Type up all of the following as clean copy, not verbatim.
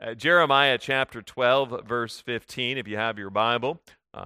Jeremiah chapter 12, verse 15, if you have your Bible.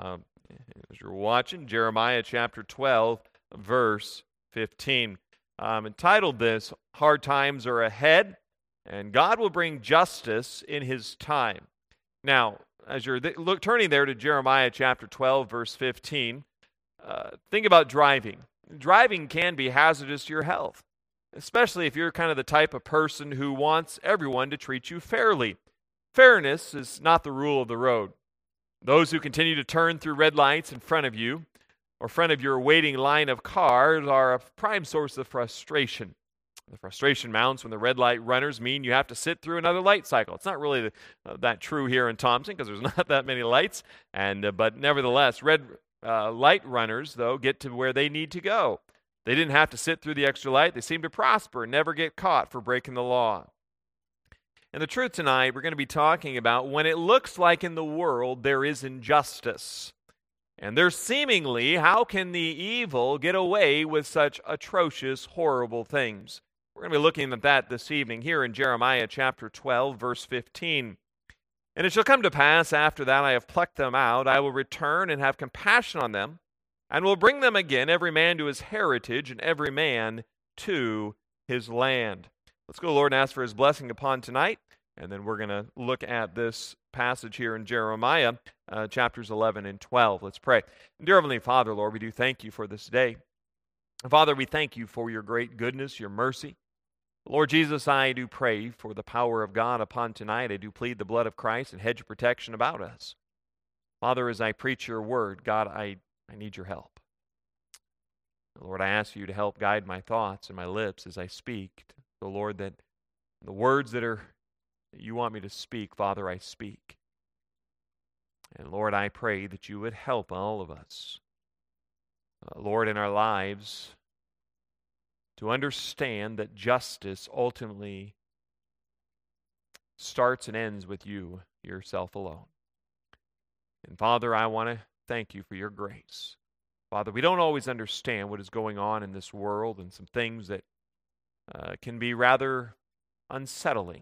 As you're watching, Jeremiah chapter 12, verse 15. Entitled this, Hard Times Are Ahead, and God Will Bring Justice in His Time. Now, as you're turning there to Jeremiah chapter 12, verse 15, think about driving. Driving can be hazardous to your health, especially if you're kind of the type of person who wants everyone to treat you fairly. Fairness is not the rule of the road. Those who continue to turn through red lights in front of you or front of your waiting line of cars are a prime source of frustration. The frustration mounts when the red light runners mean you have to sit through another light cycle. It's not really that true here in Thompson because there's not that many lights, but nevertheless, red light runners, though, get to where they need to go. They didn't have to sit through the extra light. They seem to prosper and never get caught for breaking the law. And the truth tonight, we're going to be talking about when it looks like in the world there is injustice. And there's seemingly, how can the evil get away with such atrocious, horrible things? We're going to be looking at that this evening here in Jeremiah chapter 12, verse 15. And it shall come to pass after that I have plucked them out, I will return and have compassion on them, and will bring them again, every man to his heritage, and every man to his land. Let's go, Lord, and ask for His blessing upon tonight, and then we're going to look at this passage here in Jeremiah, chapters 11 and 12. Let's pray. Dear Heavenly Father, Lord, we do thank You for this day. Father, we thank You for Your great goodness, Your mercy. Lord Jesus, I do pray for the power of God upon tonight. I do plead the blood of Christ and hedge of protection about us. Father, as I preach Your word, God, I need Your help. Lord, I ask You to help guide my thoughts and my lips as I speak. So, Lord, that the words that You want me to speak, Father, I speak. And Lord, I pray that You would help all of us, Lord, in our lives to understand that justice ultimately starts and ends with You, Yourself alone. And Father, I want to thank You for Your grace. Father, we don't always understand what is going on in this world and some things that can be rather unsettling.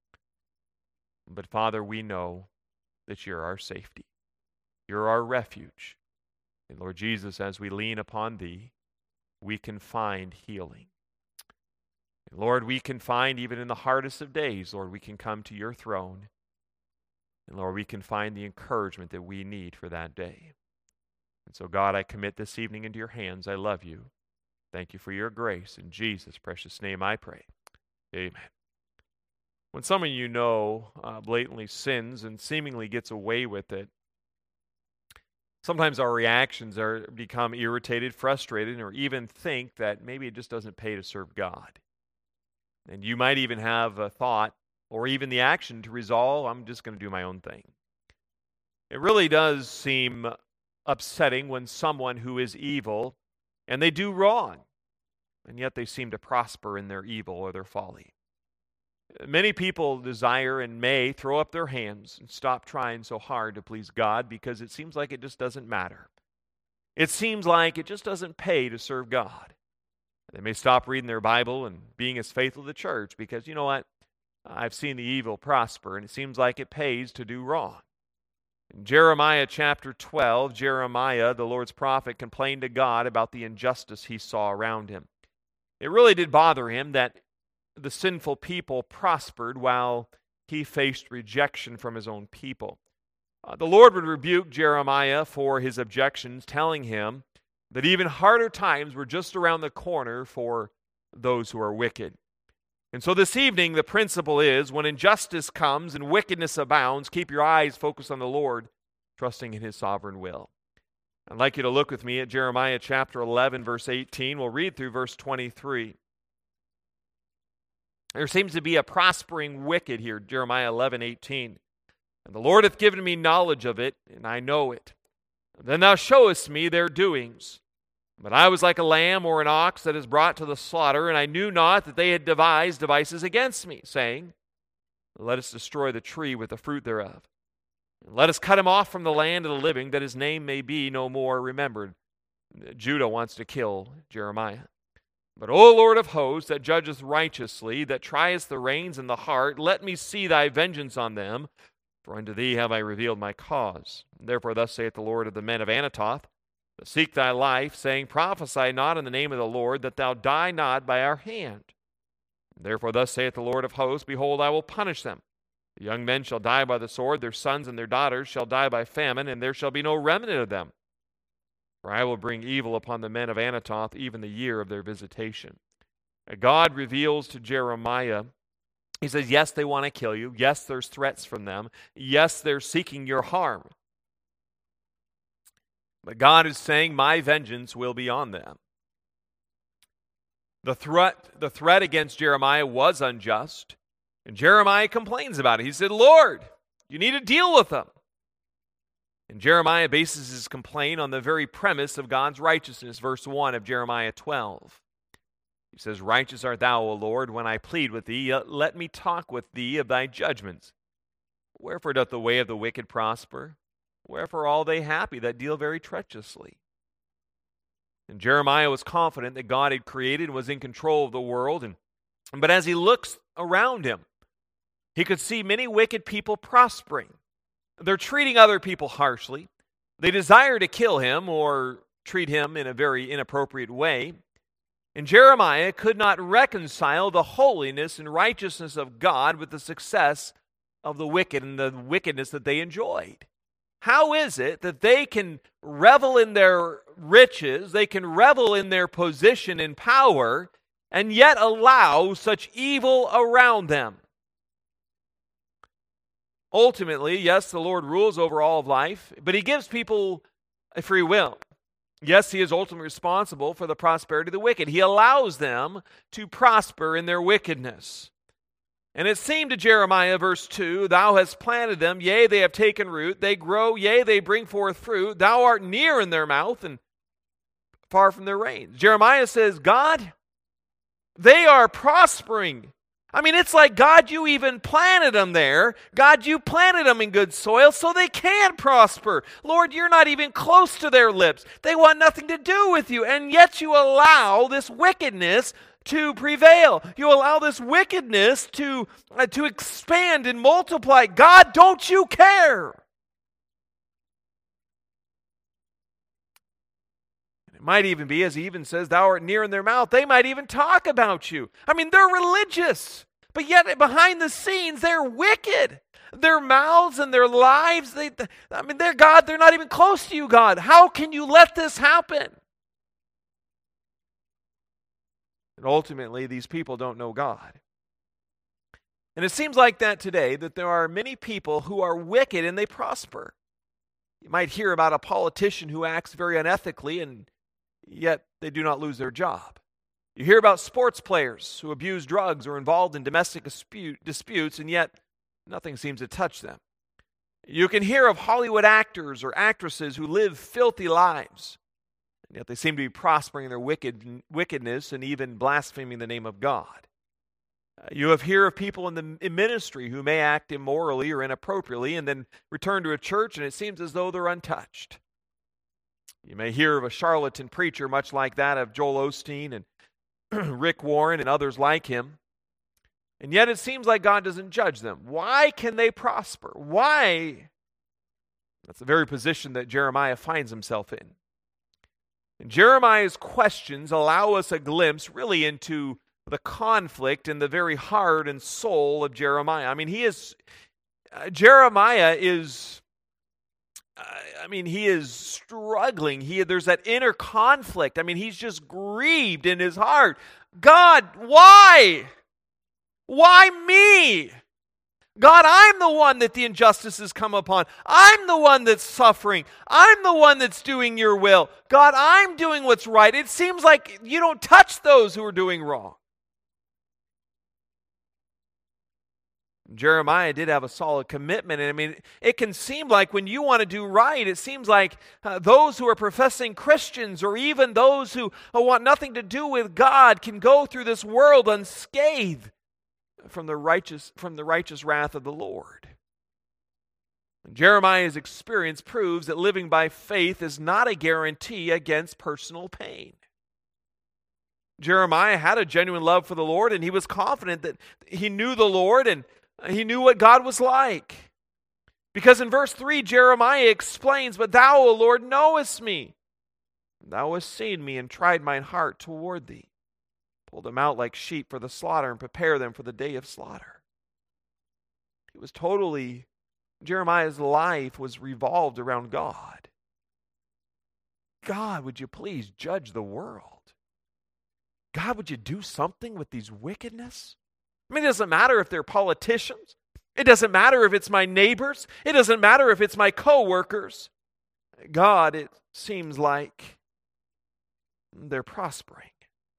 But Father, we know that You're our safety. You're our refuge. And Lord Jesus, as we lean upon Thee, we can find healing. And Lord, we can find even in the hardest of days, Lord, we can come to Your throne. And Lord, we can find the encouragement that we need for that day. And so God, I commit this evening into Your hands. I love You. Thank You for Your grace. In Jesus' precious name I pray. Amen. When someone you know blatantly sins and seemingly gets away with it, sometimes our reactions become irritated, frustrated, or even think that maybe it just doesn't pay to serve God. And you might even have a thought or even the action to resolve, I'm just going to do my own thing. It really does seem upsetting when someone who is evil and they do wrong, and yet they seem to prosper in their evil or their folly. Many people desire and may throw up their hands and stop trying so hard to please God because it seems like it just doesn't matter. It seems like it just doesn't pay to serve God. They may stop reading their Bible and being as faithful to church because, you know what, I've seen the evil prosper and it seems like it pays to do wrong. In Jeremiah chapter 12, Jeremiah, the Lord's prophet, complained to God about the injustice he saw around him. It really did bother him that the sinful people prospered while he faced rejection from his own people. The Lord would rebuke Jeremiah for his objections, telling him that even harder times were just around the corner for those who are wicked. And so this evening, the principle is, when injustice comes and wickedness abounds, keep your eyes focused on the Lord, trusting in His sovereign will. I'd like you to look with me at Jeremiah chapter 11, verse 18. We'll read through verse 23. There seems to be a prospering wicked here, Jeremiah 11, 18. And the Lord hath given me knowledge of it, and I know it. Then thou showest me their doings. But I was like a lamb or an ox that is brought to the slaughter, and I knew not that they had devised devices against me, saying, Let us destroy the tree with the fruit thereof. And let us cut him off from the land of the living, that his name may be no more remembered. Judah wants to kill Jeremiah. But, O Lord of hosts, that judgest righteously, that triest the reins and the heart, let me see thy vengeance on them, for unto thee have I revealed my cause. Therefore thus saith the Lord of the men of Anathoth, that seek thy life, saying, Prophesy not in the name of the Lord, that thou die not by our hand. Therefore thus saith the Lord of hosts, Behold, I will punish them. The young men shall die by the sword, their sons and their daughters shall die by famine, and there shall be no remnant of them. For I will bring evil upon the men of Anathoth, even the year of their visitation. God reveals to Jeremiah, he says, yes, they want to kill you. Yes, there's threats from them. Yes, they're seeking your harm. But God is saying, my vengeance will be on them. The threat against Jeremiah was unjust, and Jeremiah complains about it. He said, Lord, you need to deal with them. And Jeremiah bases his complaint on the very premise of God's righteousness, verse 1 of Jeremiah 12. He says, Righteous art thou, O Lord, when I plead with thee. Let me talk with thee of thy judgments. Wherefore doth the way of the wicked prosper? Wherefore are all they happy that deal very treacherously? And Jeremiah was confident that God had created and was in control of the world. But as he looks around him, he could see many wicked people prospering. They're treating other people harshly. They desire to kill him or treat him in a very inappropriate way. And Jeremiah could not reconcile the holiness and righteousness of God with the success of the wicked and the wickedness that they enjoyed. How is it that they can revel in their riches, they can revel in their position and power, and yet allow such evil around them? Ultimately, yes, the Lord rules over all of life, but he gives people a free will. Yes, he is ultimately responsible for the prosperity of the wicked. He allows them to prosper in their wickedness. And it seemed to Jeremiah, verse 2, Thou hast planted them, yea, they have taken root. They grow, yea, they bring forth fruit. Thou art near in their mouth and far from their reins. Jeremiah says, God, they are prospering. I mean, it's like, God, you even planted them there. God, you planted them in good soil so they can prosper. Lord, you're not even close to their lips. They want nothing to do with you. And yet you allow this wickedness to prevail. You allow this wickedness to expand and multiply. God, don't you care? It might even be, as he even says, thou art near in their mouth. They might even talk about you. I mean, they're religious, but yet behind the scenes, they're wicked. Their mouths and their lives, they're God, they're not even close to you, God. How can you let this happen? And ultimately, these people don't know God. And it seems like that today, that there are many people who are wicked and they prosper. You might hear about a politician who acts very unethically and yet they do not lose their job. You hear about sports players who abuse drugs or involved in domestic disputes, and yet nothing seems to touch them. You can hear of Hollywood actors or actresses who live filthy lives, and yet they seem to be prospering in their wickedness and even blaspheming the name of God. You have heard of people in ministry who may act immorally or inappropriately and then return to a church, and it seems as though they're untouched. You may hear of a charlatan preacher, much like that of Joel Osteen and Rick Warren and others like him. And yet it seems like God doesn't judge them. Why can they prosper? Why? That's the very position that Jeremiah finds himself in. And Jeremiah's questions allow us a glimpse really into the conflict and the very heart and soul of Jeremiah. I mean, Jeremiah is struggling. There's that inner conflict. I mean, he's just grieved in his heart. God, why? Why me? God, I'm the one that the injustice has come upon. I'm the one that's suffering. I'm the one that's doing your will. God, I'm doing what's right. It seems like you don't touch those who are doing wrong. Jeremiah did have a solid commitment. And I mean, it can seem like when you want to do right, it seems like those who are professing Christians or even those who want nothing to do with God can go through this world unscathed from the righteous wrath of the Lord. Jeremiah's experience proves that living by faith is not a guarantee against personal pain. Jeremiah had a genuine love for the Lord, and he was confident that he knew the Lord and he knew what God was like. Because in verse 3, Jeremiah explains, "But thou, O Lord, knowest me. Thou hast seen me and tried mine heart toward thee. Pull them out like sheep for the slaughter and prepare them for the day of slaughter." Jeremiah's life was revolved around God. God, would you please judge the world? God, would you do something with these wickedness? I mean, it doesn't matter if they're politicians. It doesn't matter if it's my neighbors. It doesn't matter if it's my co-workers. God, it seems like they're prospering.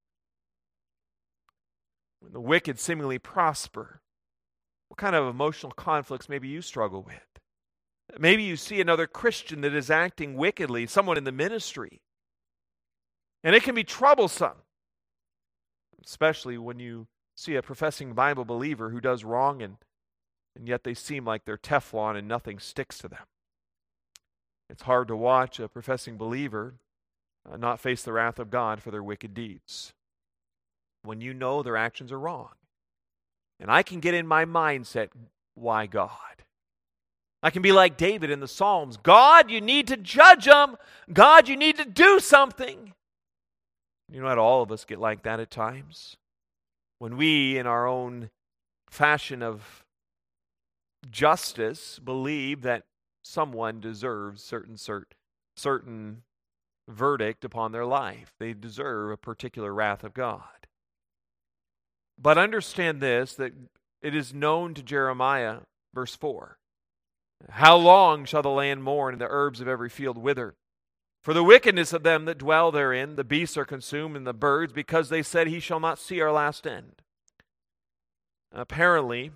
When the wicked seemingly prosper, what kind of emotional conflicts maybe you struggle with? Maybe you see another Christian that is acting wickedly, someone in the ministry. And it can be troublesome, especially when you see a professing Bible believer who does wrong and yet they seem like they're Teflon and nothing sticks to them. It's hard to watch a professing believer not face the wrath of God for their wicked deeds when you know their actions are wrong. And I can get in my mindset, why God? I can be like David in the Psalms. God, you need to judge them. God, you need to do something. You know, not all of us get like that at times. When we, in our own fashion of justice, believe that someone deserves certain verdict upon their life. They deserve a particular wrath of God. But understand this, that it is known to Jeremiah, verse 4. How long shall the land mourn and the herbs of every field wither? For the wickedness of them that dwell therein, the beasts are consumed and the birds, because they said, he shall not see our last end. Apparently,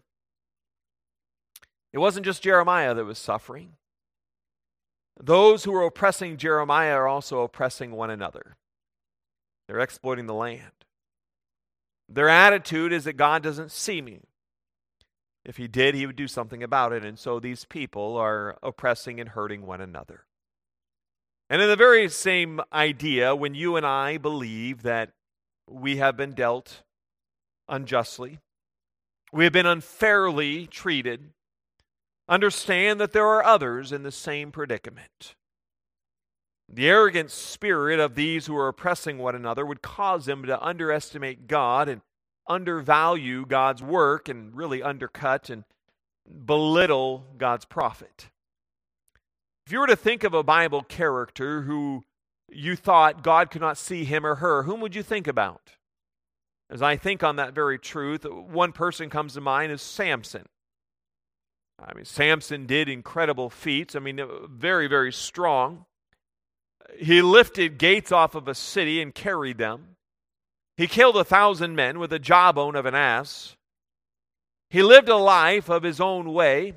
it wasn't just Jeremiah that was suffering. Those who are oppressing Jeremiah are also oppressing one another. They're exploiting the land. Their attitude is that God doesn't see me. If he did, he would do something about it. And so these people are oppressing and hurting one another. And in the very same idea, when you and I believe that we have been dealt unjustly, we have been unfairly treated, understand that there are others in the same predicament. The arrogant spirit of these who are oppressing one another would cause them to underestimate God and undervalue God's work and really undercut and belittle God's prophet. If you were to think of a Bible character who you thought God could not see him or her, whom would you think about? As I think on that very truth, one person comes to mind is Samson. I mean, Samson did incredible feats. I mean, very, very strong. He lifted gates off of a city and carried them. He killed 1,000 men with the jawbone of an ass. He lived a life of his own way.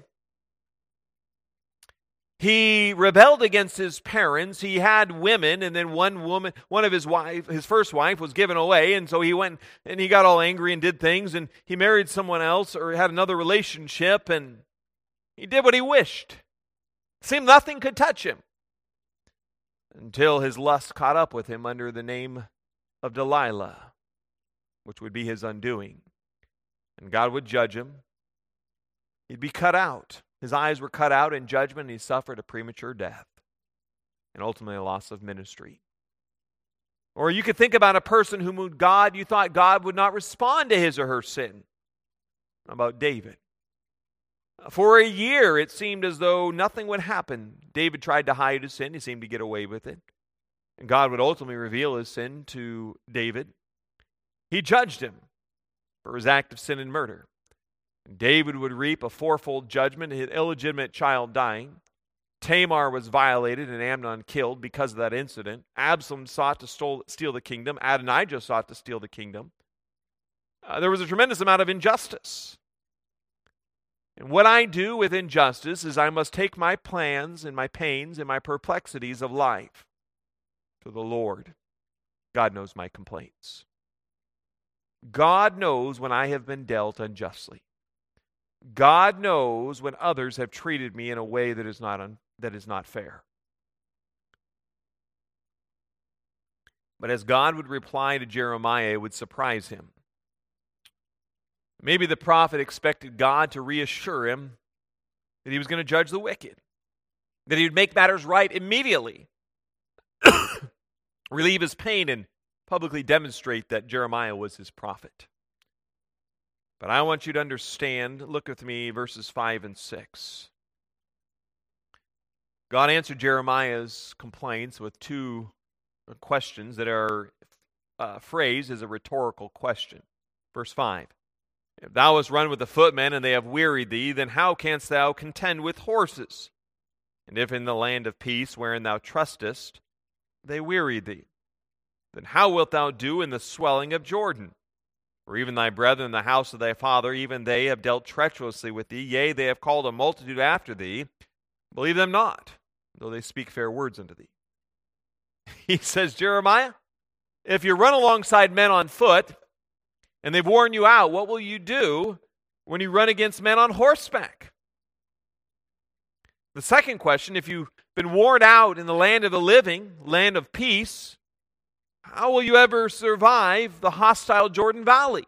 He rebelled against his parents. He had women, and then one of his first wife was given away, and so he went and he got all angry and did things, and he married someone else or had another relationship, and he did what he wished. It seemed nothing could touch him until his lust caught up with him under the name of Delilah, which would be his undoing. And God would judge him. He'd be cut out. His eyes were cut out in judgment, and he suffered a premature death and ultimately a loss of ministry. Or you could think about a person who moved God, you thought God would not respond to his or her sin. How about David? For a year, it seemed as though nothing would happen. David tried to hide his sin. He seemed to get away with it. And God would ultimately reveal his sin to David. He judged him for his act of sin and murder. David would reap a fourfold judgment, his illegitimate child dying. Tamar was violated and Amnon killed because of that incident. Absalom sought to steal the kingdom. Adonijah sought to steal the kingdom. There was a tremendous amount of injustice. And what I do with injustice is I must take my plans and my pains and my perplexities of life to the Lord. God knows my complaints. God knows when I have been dealt unjustly. God knows when others have treated me in a way that is not fair. But as God would reply to Jeremiah, it would surprise him. Maybe the prophet expected God to reassure him that he was going to judge the wicked, that he would make matters right immediately, relieve his pain, and publicly demonstrate that Jeremiah was his prophet. But I want you to understand, look with me, verses 5 and 6. God answered Jeremiah's complaints with two questions that are phrased as a rhetorical question. Verse 5. If thou hast run with the footmen, and they have wearied thee, then how canst thou contend with horses? And if in the land of peace, wherein thou trustest, they weary thee, then how wilt thou do in the swelling of Jordan? For even thy brethren in the house of thy father, even they have dealt treacherously with thee. Yea, they have called a multitude after thee. Believe them not, though they speak fair words unto thee. He says, Jeremiah, if you run alongside men on foot, and they've worn you out, what will you do when you run against men on horseback? The second question, if you've been worn out in the land of the living, land of peace, how will you ever survive the hostile Jordan Valley?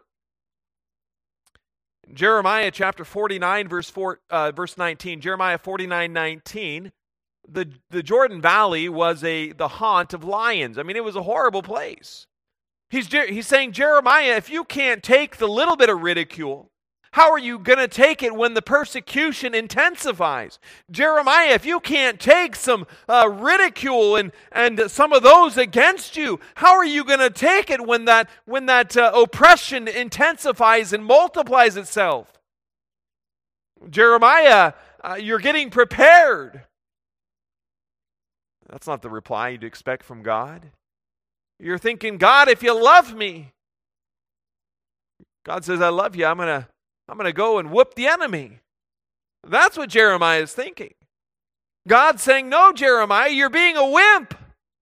Jeremiah chapter 49, verse 19, Jeremiah 49:19, the Jordan Valley was the haunt of lions. I mean, it was a horrible place. He's saying, Jeremiah, if you can't take the little bit of ridicule, how are you going to take it when the persecution intensifies? Jeremiah, if you can't take some ridicule and some of those against you, how are you going to take it when that oppression intensifies and multiplies itself? Jeremiah, you're getting prepared. That's not the reply you'd expect from God. You're thinking, God, if you love me, God says, I love you. I'm gonna go and whoop the enemy. That's what Jeremiah is thinking. God's saying, no, Jeremiah, you're being a wimp.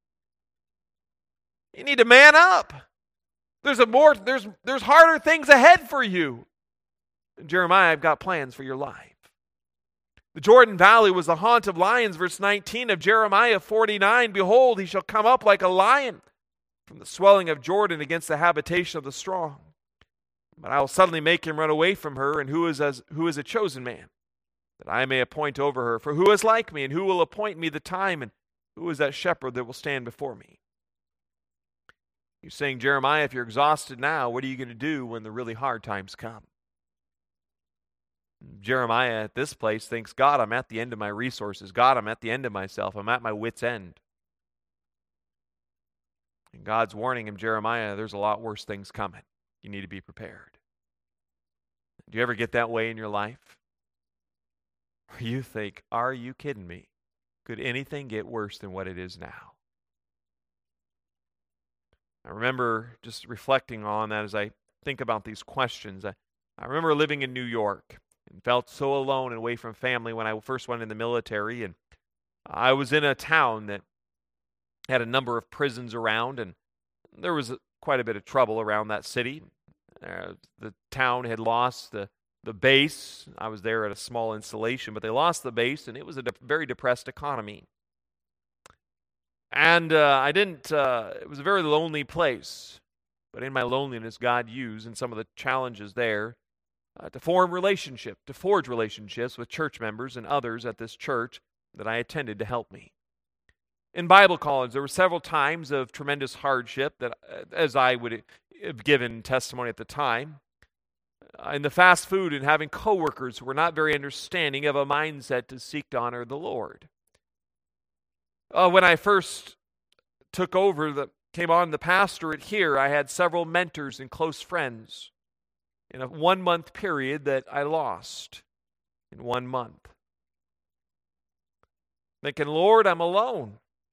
You need to man up. There's harder things ahead for you. And Jeremiah, I've got plans for your life. The Jordan Valley was the haunt of lions. Verse 19 of Jeremiah 49, behold, he shall come up like a lion from the swelling of Jordan against the habitation of the strong. But I will suddenly make him run away from her, and who is a chosen man, that I may appoint over her. For who is like me, and who will appoint me the time, and who is that shepherd that will stand before me? You're saying, Jeremiah, if you're exhausted now, what are you going to do when the really hard times come? Jeremiah at this place thinks, God, I'm at the end of my resources. God, I'm at the end of myself. I'm at my wit's end. And God's warning him, Jeremiah, there's a lot worse things coming. You need to be prepared. Do you ever get that way in your life? Or you think, are you kidding me? Could anything get worse than what it is now? I remember just reflecting on that as I think about these questions. I remember living in New York and felt so alone and away from family when I first went in the military. And I was in a town that had a number of prisons around, and there was quite a bit of trouble around that city. The town had lost the base. I was there at a small installation, but they lost the base, and it was a very depressed economy. And it was a very lonely place. But in my loneliness, God used in some of the challenges there to forge relationships with church members and others at this church that I attended to help me. In Bible college, there were several times of tremendous hardship that, as I would have given testimony at the time, in the fast food and having coworkers who were not very understanding of a mindset to seek to honor the Lord. When I first came on the pastorate here, I had several mentors and close friends in a 1-month period that I lost in 1 month. Thinking, Lord, I'm alone.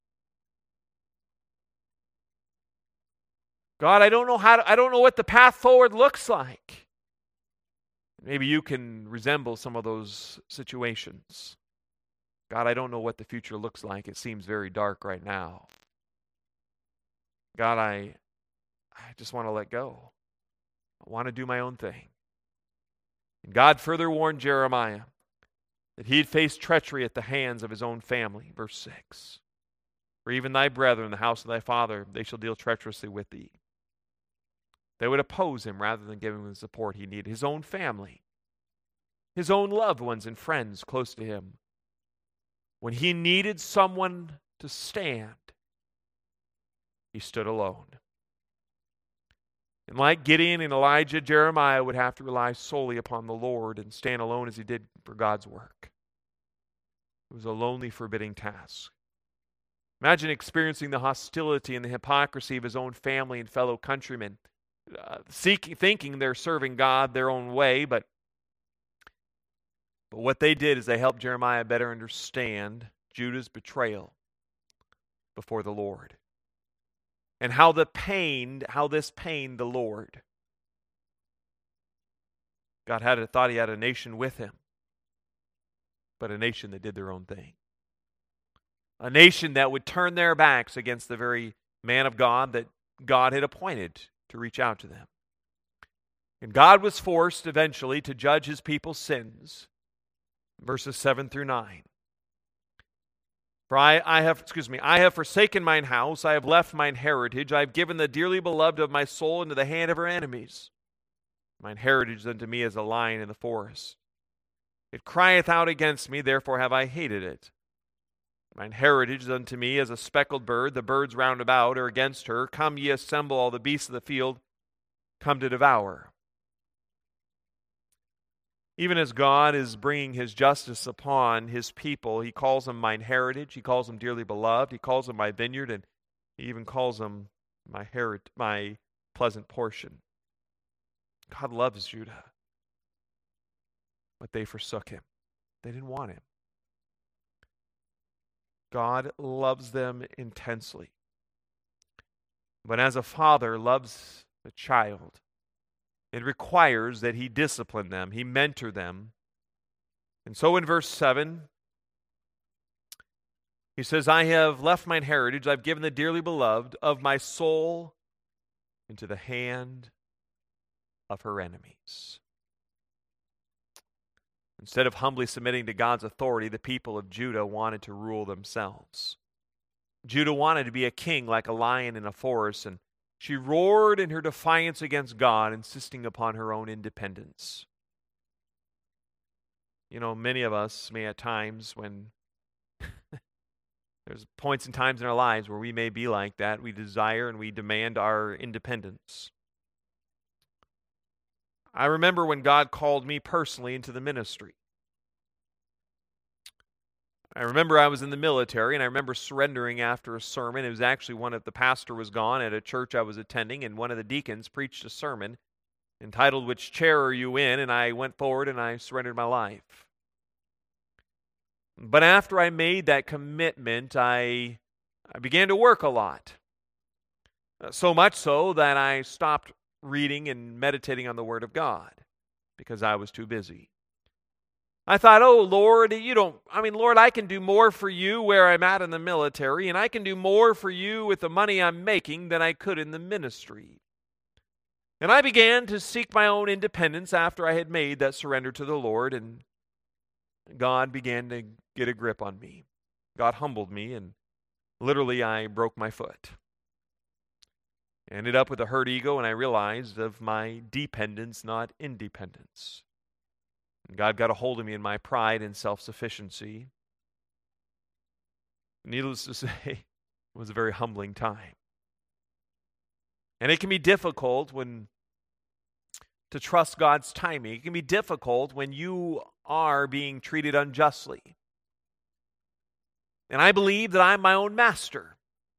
God, I don't know what the path forward looks like. Maybe you can resemble some of those situations. God, I don't know what the future looks like. It seems very dark right now. God, I just want to let go. I want to do my own thing. And God further warned Jeremiah that he'd face treachery at the hands of his own family. Verse 6. For even thy brethren, the house of thy father, they shall deal treacherously with thee. They would oppose him rather than give him the support he needed. His own family, his own loved ones and friends close to him. When he needed someone to stand, he stood alone. And like Gideon and Elijah, Jeremiah would have to rely solely upon the Lord and stand alone as he did for God's work. It was a lonely, forbidding task. Imagine experiencing the hostility and the hypocrisy of his own family and fellow countrymen, thinking they're serving God their own way, but what they did is they helped Jeremiah better understand Judah's betrayal before the Lord, and how this pained the Lord. God thought he had a nation with him, but a nation that did their own thing. A nation that would turn their backs against the very man of God that God had appointed to reach out to them. And God was forced eventually to judge his people's sins. Verses 7 through 9. For I have forsaken mine house, I have left mine heritage, I have given the dearly beloved of my soul into the hand of her enemies. Mine heritage unto me as a lion in the forest. It crieth out against me, therefore have I hated it. Mine heritage is unto me as a speckled bird, the birds round about are against her. Come ye assemble all the beasts of the field, come to devour. Even as God is bringing his justice upon his people, he calls them mine heritage, he calls them dearly beloved, he calls them my vineyard, and he even calls them my pleasant portion. God loves Judah, but they forsook him. They didn't want him. God loves them intensely. But as a father loves a child, it requires that he discipline them, he mentor them. And so in verse 7, he says, I have left mine heritage, I've given the dearly beloved of my soul into the hand of her enemies. Instead of humbly submitting to God's authority, the people of Judah wanted to rule themselves. Judah wanted to be a king like a lion in a forest, and she roared in her defiance against God, insisting upon her own independence. You know, many of us may at times when there's points and times in our lives where we may be like that, we desire and we demand our independence. I remember when God called me personally into the ministry. I remember I was in the military, and I remember surrendering after a sermon. It was actually the pastor was gone at a church I was attending, and one of the deacons preached a sermon entitled, Which Chair Are You In? And I went forward and I surrendered my life. But after I made that commitment, I began to work a lot. So much so that I stopped reading and meditating on the Word of God because I was too busy. I thought, oh, Lord, Lord, I can do more for you where I'm at in the military, and I can do more for you with the money I'm making than I could in the ministry. And I began to seek my own independence after I had made that surrender to the Lord, and God began to get a grip on me. God humbled me, and literally I broke my foot. I ended up with a hurt ego, and I realized of my dependence, not independence. And God got a hold of me in my pride and self-sufficiency. Needless to say, it was a very humbling time. And it can be difficult to trust God's timing. It can be difficult when you are being treated unjustly. And I believe that I'm my own master.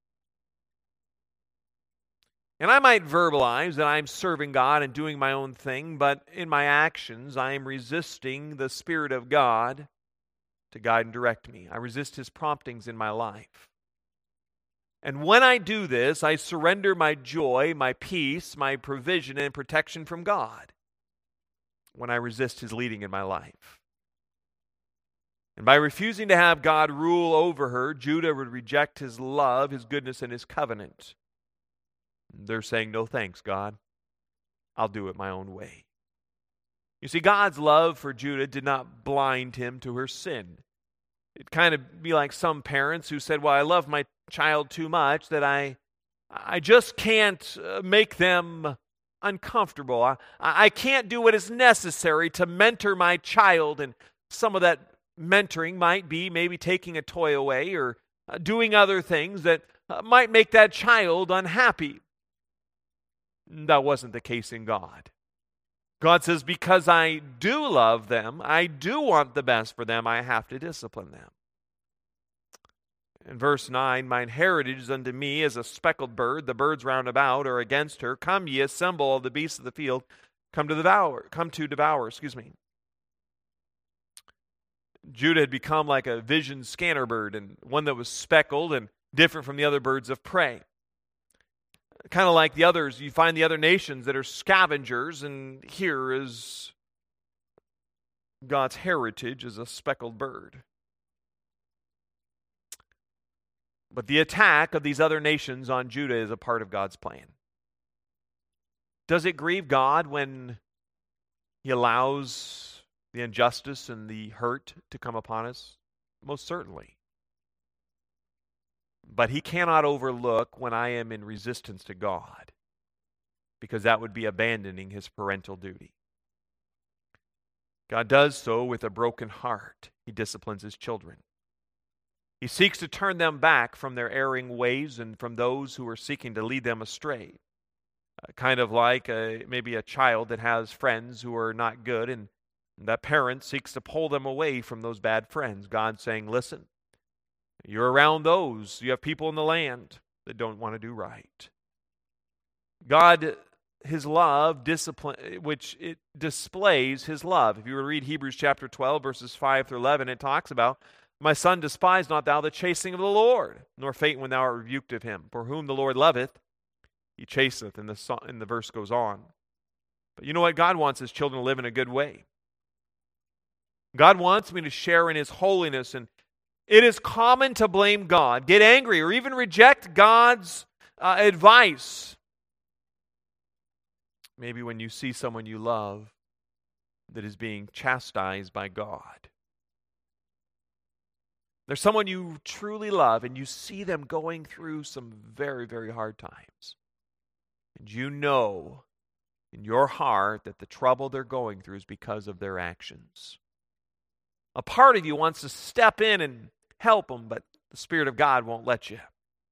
And I might verbalize that I'm serving God and doing my own thing, but in my actions, I am resisting the Spirit of God to guide and direct me. I resist His promptings in my life. And when I do this, I surrender my joy, my peace, my provision, and protection from God when I resist His leading in my life. And by refusing to have God rule over her, Judah would reject His love, His goodness, and His covenant. They're saying, no thanks, God. I'll do it my own way. You see, God's love for Judah did not blind him to her sin. It'd kind of be like some parents who said, well, I love my child too much that I just can't make them uncomfortable. I can't do what is necessary to mentor my child, and some of that mentoring might be maybe taking a toy away or doing other things that might make that child unhappy. That wasn't the case in God. God says, because I do love them, I do want the best for them, I have to discipline them. In verse 9, mine heritage is unto me as a speckled bird, the birds round about are against her. Come ye, assemble all the beasts of the field, come to devour. Judah had become like a vision scanner bird, and one that was speckled and different from the other birds of prey. Kind of like the others, you find the other nations that are scavengers, and here is God's heritage as a speckled bird. But the attack of these other nations on Judah is a part of God's plan. Does it grieve God when He allows the injustice and the hurt to come upon us? Most certainly. But He cannot overlook when I am in resistance to God, because that would be abandoning His parental duty. God does so with a broken heart. He disciplines His children. He seeks to turn them back from their erring ways and from those who are seeking to lead them astray. Kind of like maybe a child that has friends who are not good, and that parent seeks to pull them away from those bad friends. God's saying, listen, you're around those. You have people in the land that don't want to do right. God, His love, discipline, which it displays His love. If you were to read Hebrews chapter 12, verses 5 through 11, it talks about, my son, despise not thou the chastening of the Lord, nor faint when thou art rebuked of Him. For whom the Lord loveth, He chasteneth. And the verse goes on. But you know what? God wants His children to live in a good way. God wants me to share in His holiness, and it is common to blame God, get angry, or even reject God's advice. Maybe when you see someone you love that is being chastised by God. There's someone you truly love, and you see them going through some very, very hard times. And you know in your heart that the trouble they're going through is because of their actions. A part of you wants to step in and help them, but the Spirit of God won't let you.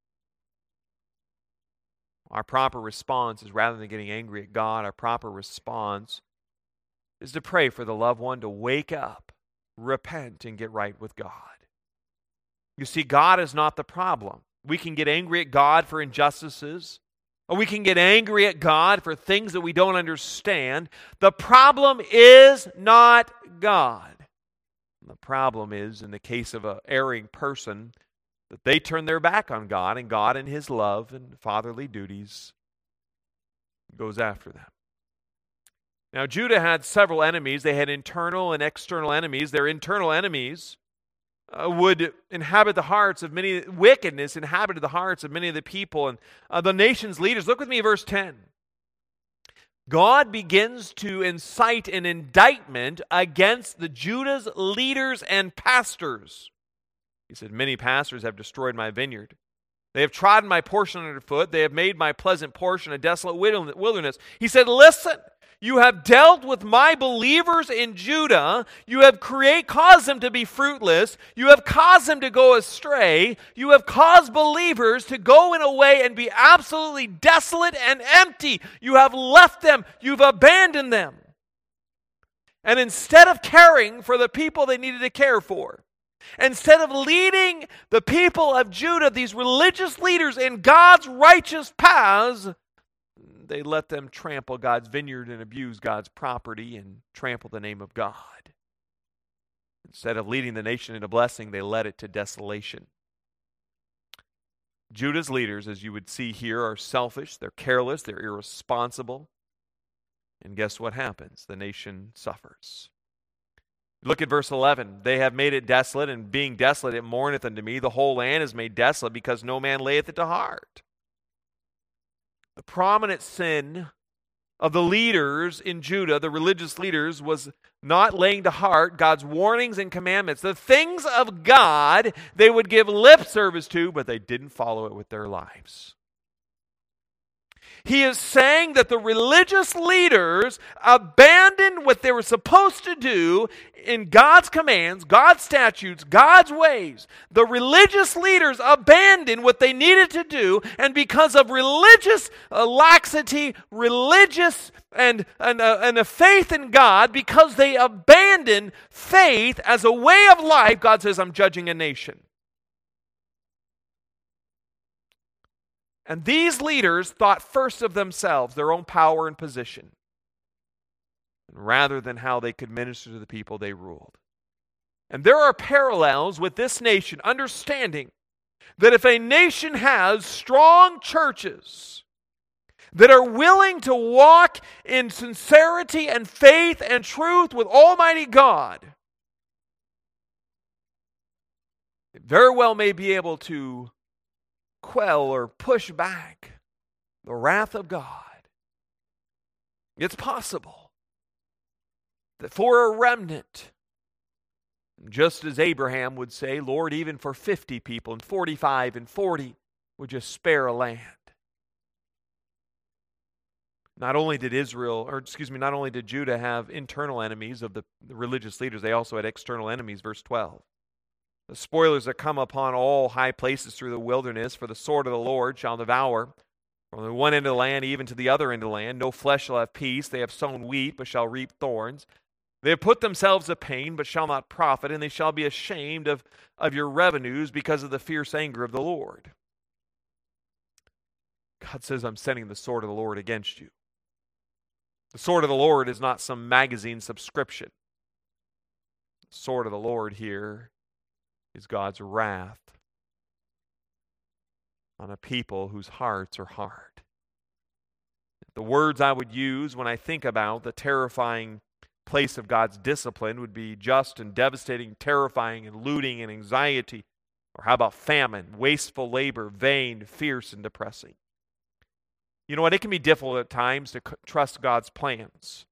Our proper response is, rather than getting angry at God, our proper response is to pray for the loved one to wake up, repent, and get right with God. You see, God is not the problem. We can get angry at God for injustices, or we can get angry at God for things that we don't understand. The problem is not God. The problem is, in the case of an erring person, that they turn their back on God, and God in His love and fatherly duties goes after them. Now, Judah had several enemies. They had internal and external enemies. Their internal enemies would inhabit the hearts of many. Wickedness inhabited the hearts of many of the people and the nation's leaders. Look with me, verse 10. God begins to incite an indictment against the Judah's leaders and pastors. He said, many pastors have destroyed my vineyard. They have trodden my portion underfoot. They have made my pleasant portion a desolate wilderness. He said, listen, you have dealt with my believers in Judah. You have caused them to be fruitless. You have caused them to go astray. You have caused believers to go in a way and be absolutely desolate and empty. You have left them. You've abandoned them. And instead of caring for the people they needed to care for, instead of leading the people of Judah, these religious leaders, in God's righteous paths, they let them trample God's vineyard and abuse God's property and trample the name of God. Instead of leading the nation into blessing, they led it to desolation. Judah's leaders, as you would see here, are selfish, they're careless, they're irresponsible. And guess what happens? The nation suffers. Look at verse 11. They have made it desolate, and being desolate it mourneth unto me. The whole land is made desolate, because no man layeth it to heart. The prominent sin of the leaders in Judah, the religious leaders, was not laying to heart God's warnings and commandments. The things of God they would give lip service to, but they didn't follow it with their lives. He is saying that the religious leaders abandoned what they were supposed to do in God's commands, God's statutes, God's ways. The religious leaders abandoned what they needed to do, and because of religious laxity, religious and a faith in God, because they abandoned faith as a way of life, God says, I'm judging a nation. And these leaders thought first of themselves, their own power and position, rather than how they could minister to the people they ruled. And there are parallels with this nation, understanding that if a nation has strong churches that are willing to walk in sincerity and faith and truth with Almighty God, it very well may be able to quell or push back the wrath of God. It's possible that for a remnant, just as Abraham would say, Lord, even for 50 people and 45 and 40, would you spare a land? Not only did Judah have internal enemies of the religious leaders, they also had external enemies, verse 12. The spoilers that come upon all high places through the wilderness, for the sword of the Lord shall devour. From the one end of the land even to the other end of the land, no flesh shall have peace. They have sown wheat, but shall reap thorns. They have put themselves to pain, but shall not profit, and they shall be ashamed of your revenues because of the fierce anger of the Lord. God says, I'm sending the sword of the Lord against you. The sword of the Lord is not some magazine subscription. The sword of the Lord here is God's wrath on a people whose hearts are hard. The words I would use when I think about the terrifying place of God's discipline would be just and devastating, terrifying and looting and anxiety. Or how about famine, wasteful labor, vain, fierce, and depressing? You know what? It can be difficult at times to trust God's plans,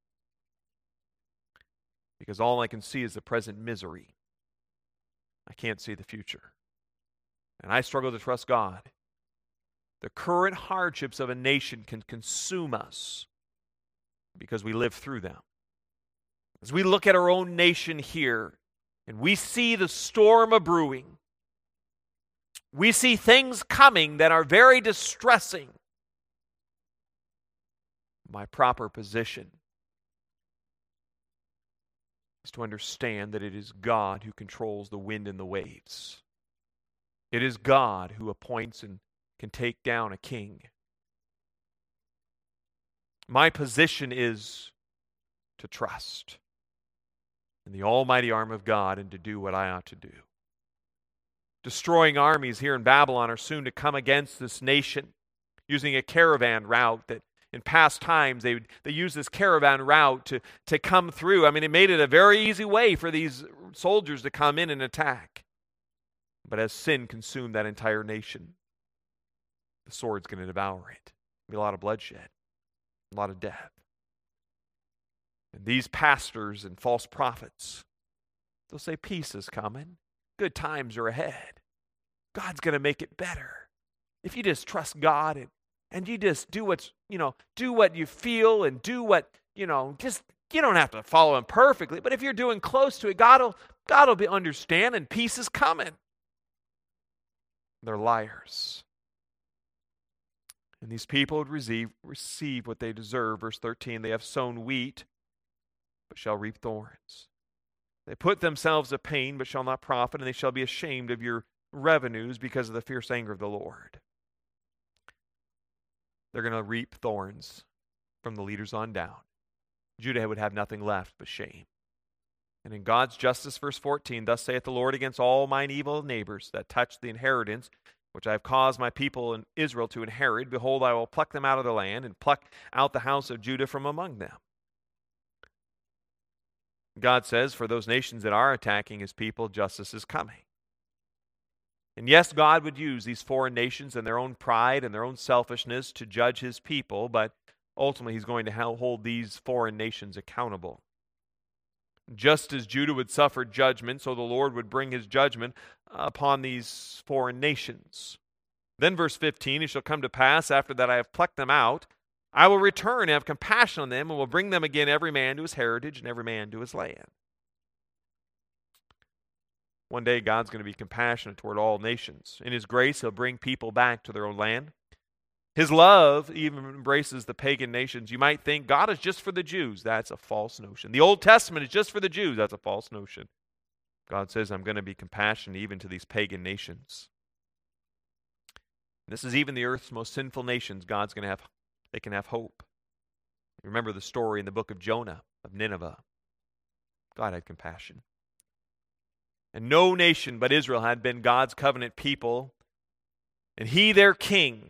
because all I can see is the present misery. I can't see the future. And I struggle to trust God. The current hardships of a nation can consume us because we live through them. As we look at our own nation here and we see the storm of brewing, we see things coming that are very distressing. My proper position is to understand that it is God who controls the wind and the waves. It is God who appoints and can take down a king. My position is to trust in the almighty arm of God and to do what I ought to do. Destroying armies here in Babylon are soon to come against this nation using a caravan route that in past times, they used this caravan route to come through. I mean, it made it a very easy way for these soldiers to come in and attack. But as sin consumed that entire nation, the sword's going to devour it. There'll be a lot of bloodshed, a lot of death. And these pastors and false prophets, they'll say peace is coming. Good times are ahead. God's going to make it better. If you just trust God and you just do do what you feel and do what, you don't have to follow Him perfectly, but if you're doing close to it, God will be understand and peace is coming. They're liars. And these people would receive what they deserve. Verse 13, they have sown wheat, but shall reap thorns. They put themselves to pain, but shall not profit, and they shall be ashamed of your revenues because of the fierce anger of the Lord. They're going to reap thorns from the leaders on down. Judah would have nothing left but shame. And in God's justice, verse 14, thus saith the Lord against all mine evil neighbors that touch the inheritance which I have caused my people in Israel to inherit, behold, I will pluck them out of the land and pluck out the house of Judah from among them. God says, for those nations that are attacking His people, justice is coming. And yes, God would use these foreign nations and their own pride and their own selfishness to judge His people, but ultimately he's going to hold these foreign nations accountable. Just as Judah would suffer judgment, so the Lord would bring his judgment upon these foreign nations. Then verse 15, it shall come to pass, after that I have plucked them out, I will return and have compassion on them, and will bring them again, every man to his heritage, and every man to his land. One day God's going to be compassionate toward all nations. In his grace, he'll bring people back to their own land. His love even embraces the pagan nations. You might think God is just for the Jews. That's a false notion. The Old Testament is just for the Jews. That's a false notion. God says, I'm going to be compassionate even to these pagan nations. This is even the earth's most sinful nations. They can have hope. Remember the story in the book of Jonah, of Nineveh. God had compassion. And no nation but Israel had been God's covenant people, and he their king.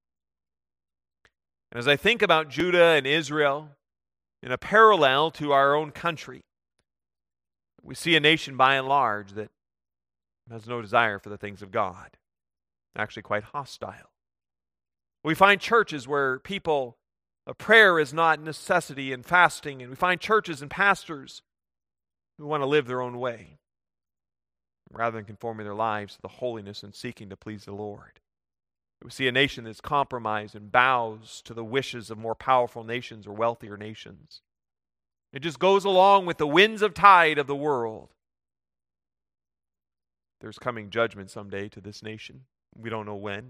And as I think about Judah and Israel in a parallel to our own country, we see a nation by and large that has no desire for the things of God, actually quite hostile. We find churches where prayer is not necessity and fasting, and we find churches and pastors who want to live their own way rather than conforming their lives to the holiness and seeking to please the Lord. We see a nation that's compromised and bows to the wishes of more powerful nations or wealthier nations. It just goes along with the winds of tide of the world. There's coming judgment someday to this nation. We don't know when.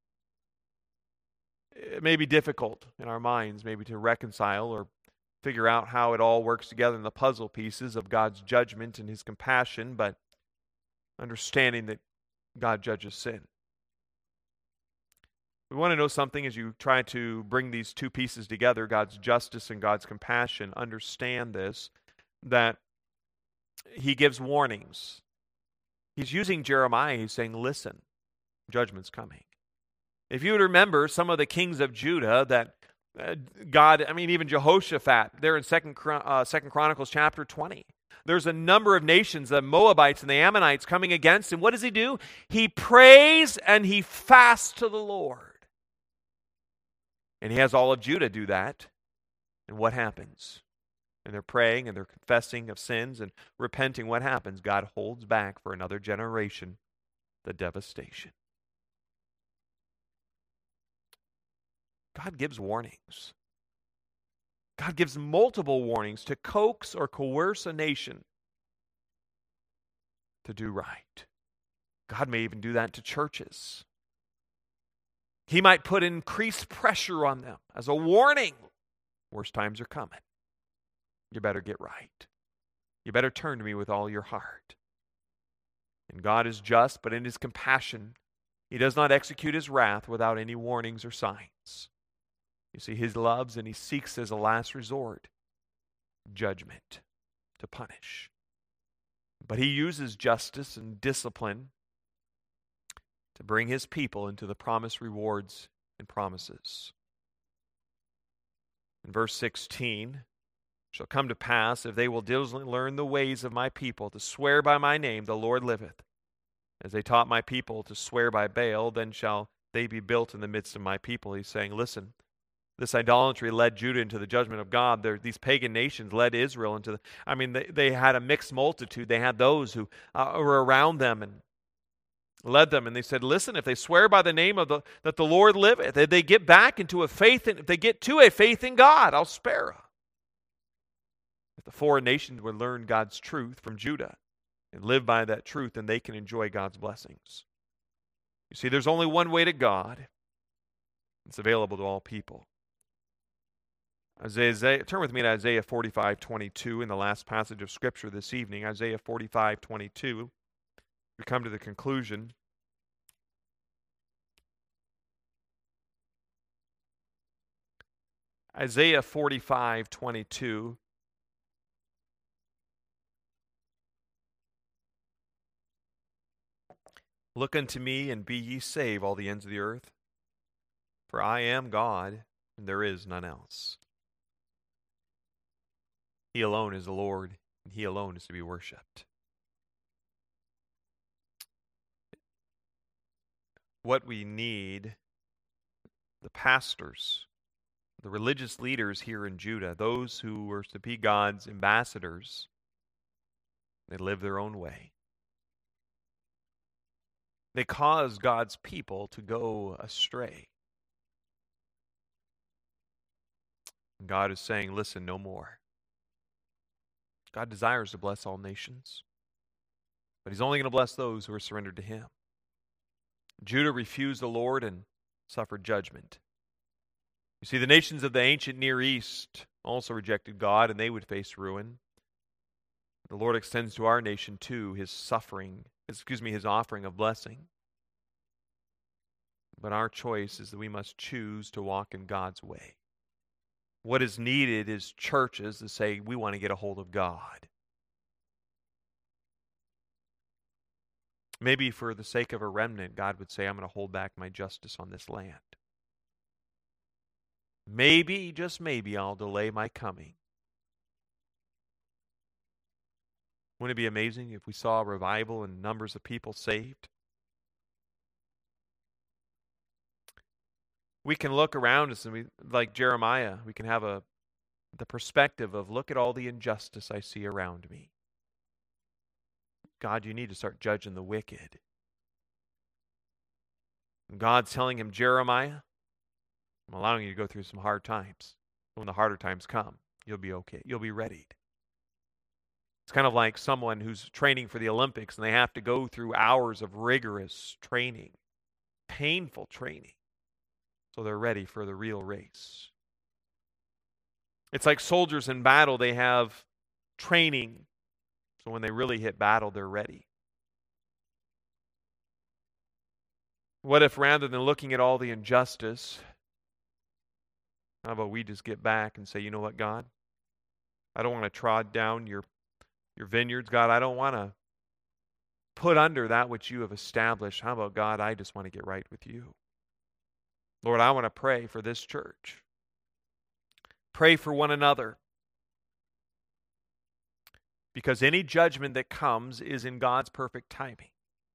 It may be difficult in our minds maybe to reconcile or figure out how it all works together in the puzzle pieces of God's judgment and his compassion, but understanding that God judges sin. We want to know something as you try to bring these two pieces together, God's justice and God's compassion. Understand this, that he gives warnings. He's using Jeremiah. He's saying, listen, judgment's coming. If you would remember some of the kings of Judah that even Jehoshaphat, there in 2 Chronicles chapter 20. There's a number of nations, the Moabites and the Ammonites, coming against him. What does he do? He prays and he fasts to the Lord. And he has all of Judah do that. And what happens? And they're praying and they're confessing of sins and repenting. What happens? God holds back for another generation the devastation. God gives warnings. God gives multiple warnings to coax or coerce a nation to do right. God may even do that to churches. He might put increased pressure on them as a warning. Worst times are coming. You better get right. You better turn to me with all your heart. And God is just, but in his compassion, he does not execute his wrath without any warnings or signs. You see, he loves and he seeks as a last resort judgment to punish. But he uses justice and discipline to bring his people into the promised rewards and promises. In verse 16, shall come to pass, if they will diligently learn the ways of my people, to swear by my name, the Lord liveth. As they taught my people to swear by Baal, then shall they be built in the midst of my people. He's saying, listen, this idolatry led Judah into the judgment of God. These pagan nations led Israel into they had a mixed multitude. They had those who were around them and led them. And they said, listen, if they swear by the name of that the Lord liveth, if they get back into a faith, if they get to a faith in God, I'll spare them. If the foreign nations would learn God's truth from Judah and live by that truth, then they can enjoy God's blessings. You see, there's only one way to God. It's available to all people. Turn with me to Isaiah 45:22 in the last passage of Scripture this evening. Isaiah 45:22. We come to the conclusion. Isaiah 45:22. Look unto me and be ye saved, all the ends of the earth. For I am God, and there is none else. He alone is the Lord, and he alone is to be worshipped. What we need, the pastors, The religious leaders here in Judah, those who were to be God's ambassadors, they lived their own way. They caused God's people to go astray. God is saying, listen, no more. God desires to bless all nations, but He's only going to bless those who are surrendered to Him. Judah refused the Lord and suffered judgment. You see, the nations of the ancient Near East also rejected God, and they would face ruin. The Lord extends to our nation, too, His offering of blessing. But our choice is that we must choose to walk in God's way. What is needed is churches that say, we want to get a hold of God. Maybe for the sake of a remnant, God would say, I'm going to hold back my justice on this land. Maybe, just maybe, I'll delay my coming. Wouldn't it be amazing if we saw a revival and numbers of people saved? We can look around us and like Jeremiah, we can have the perspective of, look at all the injustice I see around me. God, you need to start judging the wicked. And God's telling him, Jeremiah, I'm allowing you to go through some hard times. When the harder times come, you'll be okay. You'll be readied. It's kind of like someone who's training for the Olympics and they have to go through hours of rigorous training, painful training, so they're ready for the real race. It's like soldiers in battle, they have training, so when they really hit battle, they're ready. What if rather than looking at all the injustice, how about we just get back and say, you know what, God? I don't want to trod down your vineyards. God, I don't want to put under that which you have established. How about, God, I just want to get right with you. Lord, I want to pray for this church. Pray for one another. Because any judgment that comes is in God's perfect timing.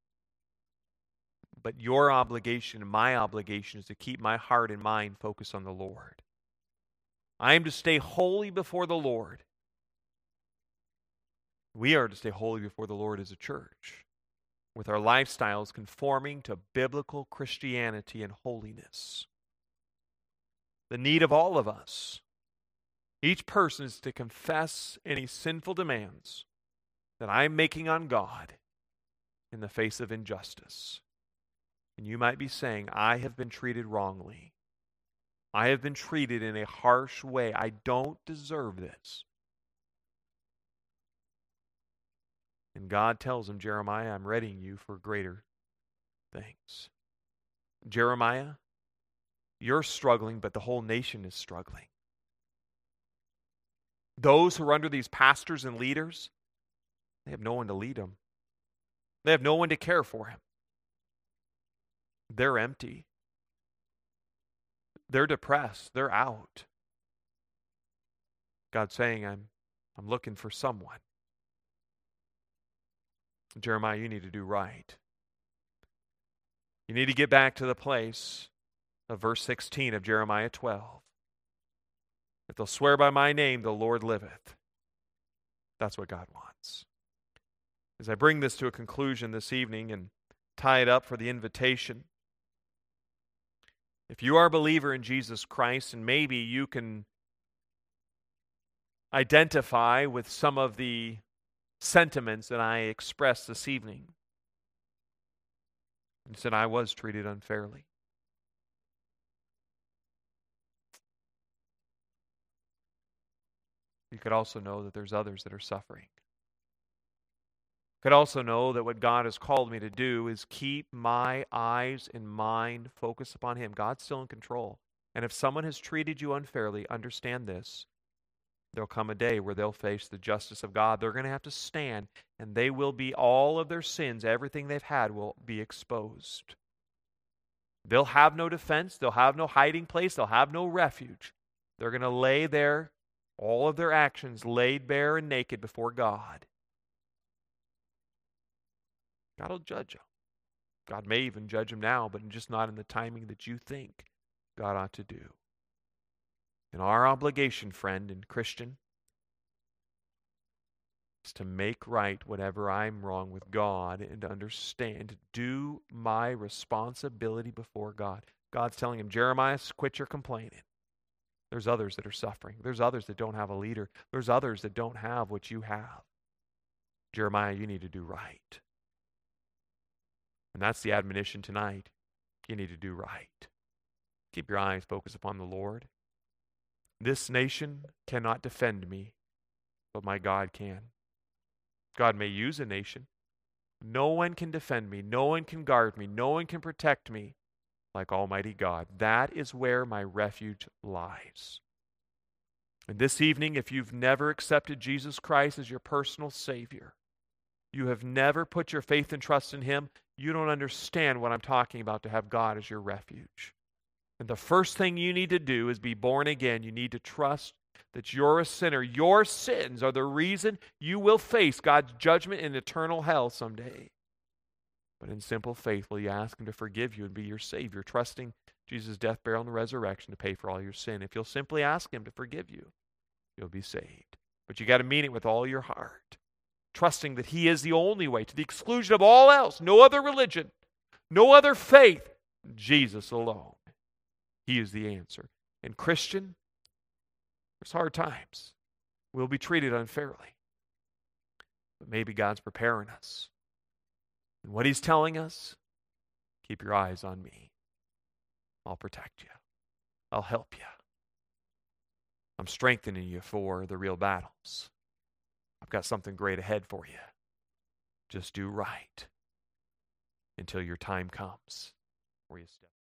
But your obligation and my obligation is to keep my heart and mind focused on the Lord. I am to stay holy before the Lord. We are to stay holy before the Lord as a church, with our lifestyles conforming to biblical Christianity and holiness. The need of all of us, each person, is to confess any sinful demands that I'm making on God in the face of injustice. And you might be saying, I have been treated wrongly. I have been treated in a harsh way. I don't deserve this. And God tells him, Jeremiah, I'm readying you for greater things. Jeremiah, you're struggling, but the whole nation is struggling. Those who are under these pastors and leaders, they have no one to lead them. They have no one to care for him. They're empty. They're depressed. They're out. God's saying, I'm looking for someone. Jeremiah, you need to do right. You need to get back to the place of verse 16 of Jeremiah 12. If they'll swear by my name, the Lord liveth. That's what God wants. As I bring this to a conclusion this evening and tie it up for the invitation, if you are a believer in Jesus Christ, and maybe you can identify with some of the sentiments that I expressed this evening, and said I was treated unfairly. You could also know that there's others that are suffering. You could also know that what God has called me to do is keep my eyes and mind focused upon Him. God's still in control. And if someone has treated you unfairly, understand this. There'll come a day where they'll face the justice of God. They're going to have to stand, and they will be, all of their sins, everything they've had will be exposed. They'll have no defense. They'll have no hiding place. They'll have no refuge. They're going to lay there, all of their actions laid bare and naked before God. God will judge them. God may even judge them now, but just not in the timing that you think God ought to do. And our obligation, friend and Christian, is to make right whatever I'm wrong with God and to understand, to do my responsibility before God. God's telling him, Jeremiah, quit your complaining. There's others that are suffering. There's others that don't have a leader. There's others that don't have what you have. Jeremiah, you need to do right. And that's the admonition tonight. You need to do right. Keep your eyes focused upon the Lord. This nation cannot defend me, but my God can. God may use a nation. No one can defend me. No one can guard me. No one can protect me like Almighty God. That is where my refuge lies. And this evening, if you've never accepted Jesus Christ as your personal Savior, you have never put your faith and trust in Him, you don't understand what I'm talking about to have God as your refuge. And the first thing you need to do is be born again. You need to trust that you're a sinner. Your sins are the reason you will face God's judgment in eternal hell someday. But in simple faith, will you ask Him to forgive you and be your Savior, trusting Jesus' death, burial, and the resurrection to pay for all your sin? If you'll simply ask Him to forgive you, you'll be saved. But you got to mean it with all your heart, trusting that He is the only way, to the exclusion of all else. No other religion, no other faith, Jesus alone. He is the answer. And Christian, there's hard times. We'll be treated unfairly. But maybe God's preparing us. And what He's telling us, keep your eyes on me. I'll protect you. I'll help you. I'm strengthening you for the real battles. I've got something great ahead for you. Just do right until your time comes where you step.